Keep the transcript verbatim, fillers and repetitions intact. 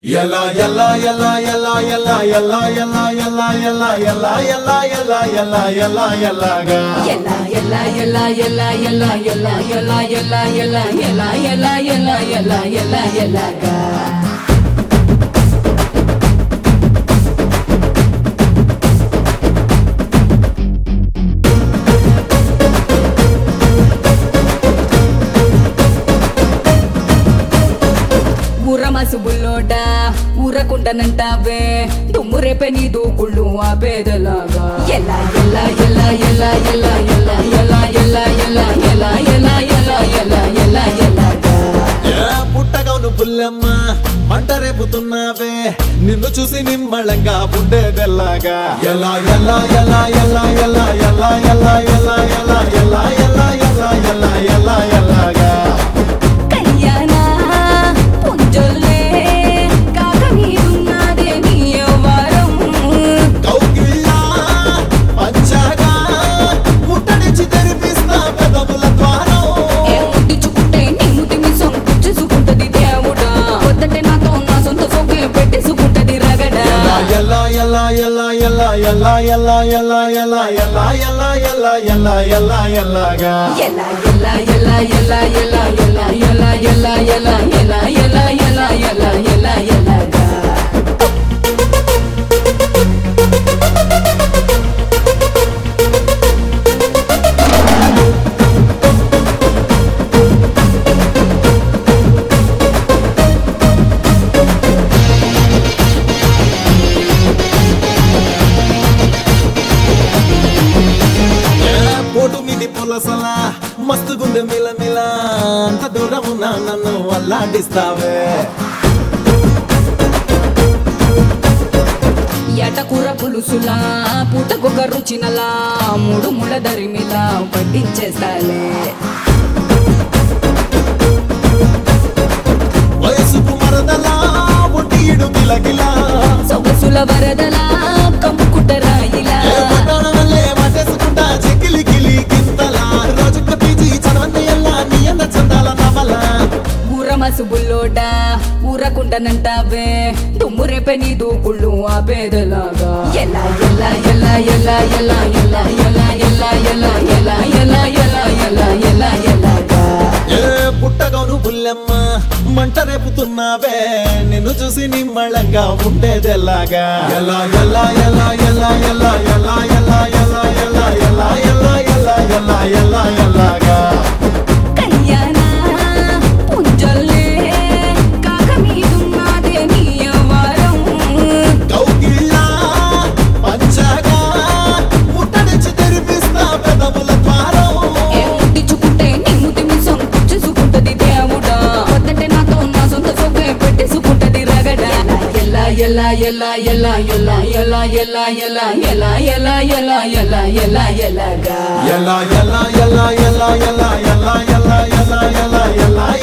Yalla yalla yalla yalla yalla yalla yalla yalla yalla yalla yalla yalla yalla yalla yalla ga yalla yalla yalla yalla yalla yalla yalla yalla yalla yalla yalla yalla yalla yalla yalla ga ఊరమాసు బుల్లోడా ఊరకుండనంటావే దుమ్ము రేపే నీ దూకుళ్ళు ఆ పేదలాగా ఎలా ఎలా ఎలా ఎలా ఎలా ఎలా ఎలా ఎలా ఎలా ఎలా ఎలా ఎలా ఎలా ఎలా ఎలాగా పుట్టగౌను పుల్లమ్మ మంట రేపుతున్నావే నిన్ను చూసి నిమ్మళంగా ఉండేదెల్లాగా ఎలా ఎలా ఎలా ఎలా ఎలా ఎలా ఎలా ఎలా ఎలా ఎలా ఎలా ఎలా ఎలా ఎలా ఎలాగా Yalla yalla yalla yalla yalla yalla yalla yalla yalla yalla yalla yalla yalla ga yalla yalla yalla yalla yalla yalla yalla yalla yalla yalla yalla yalla yalla yalla yalla ga పొలసలా మస్తు గుండె మిల మిల అంత దూరమున్న నన్ను అల్లాడిస్తావే ఎటకూర పులుసులా పూటకొక రుచినలా మూడు ముళ్ళ దరిమిలా పట్టించేస్తాలే వయసుకు మరదలా ఒట్టిడు గిలగిలా సొగసుల వరదలా కమ్ముకుంటరా ఇలా చెకిలి గిలి గింతలా రోజుక పీజీ చదవంది ఎల్లా నీ అన్న చందాల నవల ఊరమసు బుల్లోడా ఊరకుండనంటావే దుమ్ము రేపే నీ దూకుళ్ళు ఆ పేదలాగా ఎలా ఎలా ఎలా ఎలా ఎలా ఎలా ఎలా ఎలా ఎలా ఎలా ఎలా ఎలా ఎలా ఎలా ఎలాగా ఏ పుట్టగౌను బుల్లెమ్మ మంట రేపుతున్నావే నిన్ను చూసి నిమ్మళంగా ఉండేదెల్లాగా ఎలా ఎలా ఎలా ఎలా ఎలా ఎలా ఎలా ఎలా ఎలా ఎలా ఎలా ఎలా ఎలా ఎలా ఎలాగా Yalla yalla yalla yalla yalla yalla yalla yalla yalla yalla yalla yalla yalla ga yalla yalla yalla yalla yalla yalla yalla yalla yalla yalla